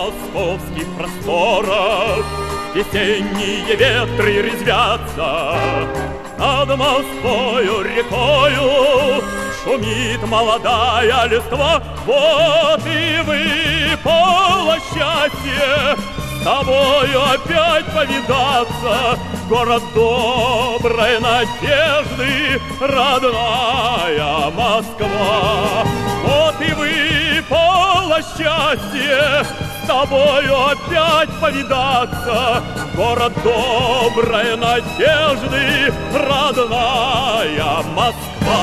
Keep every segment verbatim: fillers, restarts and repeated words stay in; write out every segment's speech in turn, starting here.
московских просторах весенние ветры резвятся. Над Москвою рекою шумит молодая листва. Вот и выпало счастье с тобою опять повидаться. Город доброй надежды, родная Москва. Вот и выпало счастье с тобою опять повидаться. Город доброй надежды, родная Москва.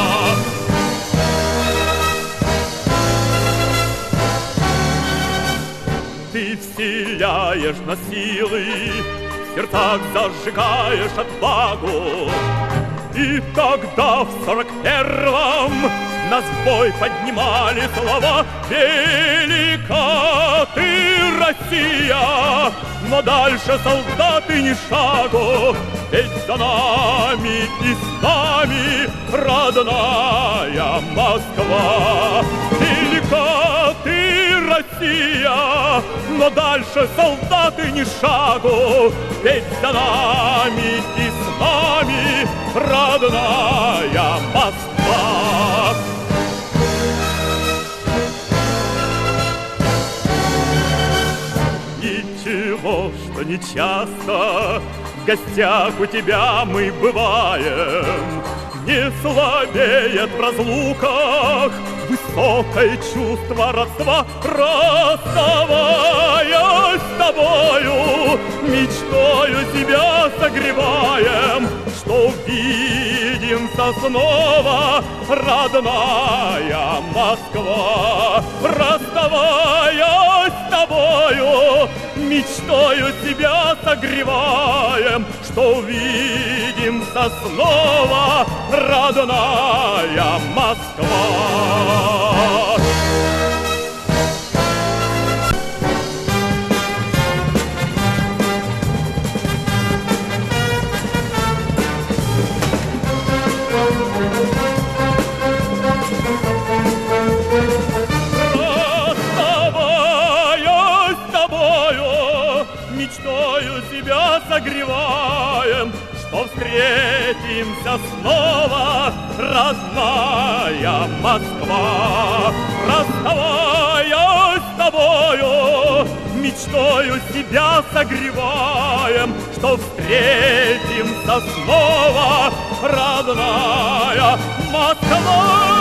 Ты вселяешь на силы, в сердцах зажигаешь отвагу. И тогда в сорок первом нас в бой поднимали слова: велика ты, Россия, но дальше солдаты ни шагу. Ведь за нами и с нами родная Москва. Велика ты, Россия, но дальше солдаты ни шагу. Ведь за нами и с нами родная Москва. Ничего, что не часто в гостях у тебя мы бываем, не слабеет в разлуках высокое чувство родства. Расставаясь с тобою, мечтою тебя согреваем, что увидимся снова, родная Москва. Расставаясь с тобою, мечтою тебя согреваем, что увидимся снова, родная Москва. Расставаясь с тобою, мечтою тебя согреваем, что встретимся снова, родная Москва. Расставаясь с тобою, мечтою тебя согреваем, что встретимся снова, родная Москва.